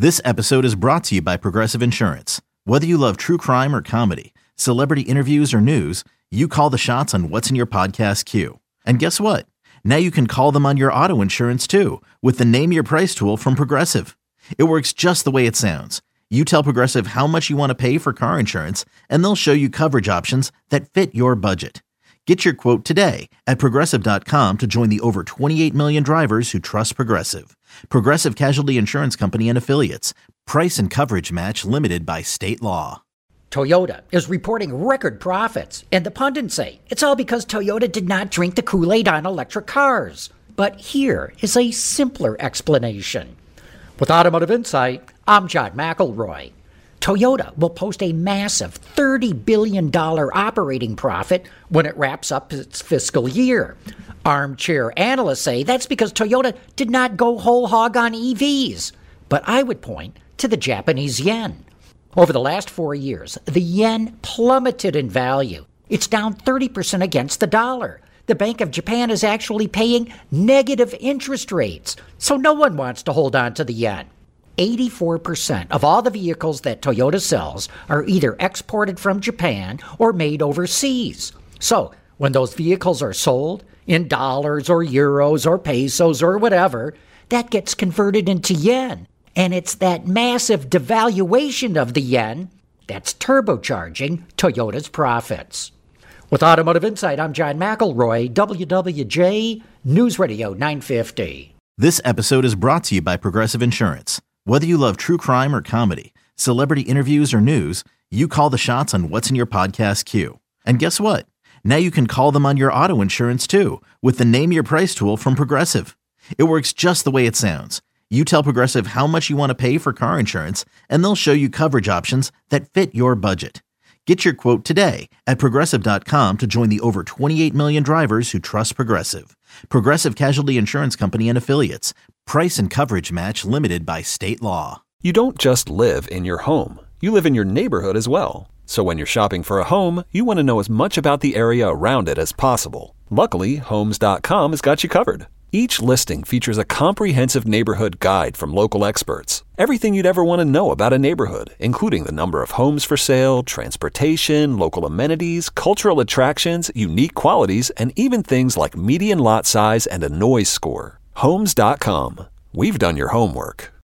This episode is brought to you by Progressive Insurance. Whether you love true crime or comedy, celebrity interviews or news, you call the shots on what's in your podcast queue. And guess what? Now you can call them on your auto insurance too with the Name Your Price tool from Progressive. It works just the way it sounds. You tell Progressive how much you want to pay for car insurance, and they'll show you coverage options that fit your budget. Get your quote today at Progressive.com to join the over 28 million drivers who trust Progressive. Progressive Casualty Insurance Company and Affiliates. Price and coverage match limited by state law. Toyota is reporting record profits, and the pundits say it's all because Toyota did not drink the Kool-Aid on electric cars. But here is a simpler explanation. With Automotive Insight, I'm John McElroy. Toyota will post a massive $30 billion operating profit when it wraps up its fiscal year. Armchair analysts say that's because Toyota did not go whole hog on EVs. But I would point to the Japanese yen. Over the last 4 years, the yen plummeted in value. It's down 30% against the dollar. The Bank of Japan is actually paying negative interest rates, so no one wants to hold on to the yen. 84% of all the vehicles that Toyota sells are either exported from Japan or made overseas. So when those vehicles are sold in dollars or euros or pesos or whatever, that gets converted into yen. And it's that massive devaluation of the yen that's turbocharging Toyota's profits. With Automotive Insight, I'm John McElroy, WWJ News Radio 950. This episode is brought to you by Progressive Insurance. Whether you love true crime or comedy, celebrity interviews or news, you call the shots on what's in your podcast queue. And guess what? Now you can call them on your auto insurance too with the Name Your Price tool from Progressive. It works just the way it sounds. You tell Progressive how much you want to pay for car insurance, and they'll show you coverage options that fit your budget. Get your quote today at Progressive.com to join the over 28 million drivers who trust Progressive. Progressive Casualty Insurance Company and Affiliates. Price and coverage match limited by state law. You don't just live in your home. You live in your neighborhood as well. So when you're shopping for a home, you want to know as much about the area around it as possible. Luckily, Homes.com has got you covered. Each listing features a comprehensive neighborhood guide from local experts. Everything you'd ever want to know about a neighborhood, including the number of homes for sale, transportation, local amenities, cultural attractions, unique qualities, and even things like median lot size and a noise score. Homes.com. We've done your homework.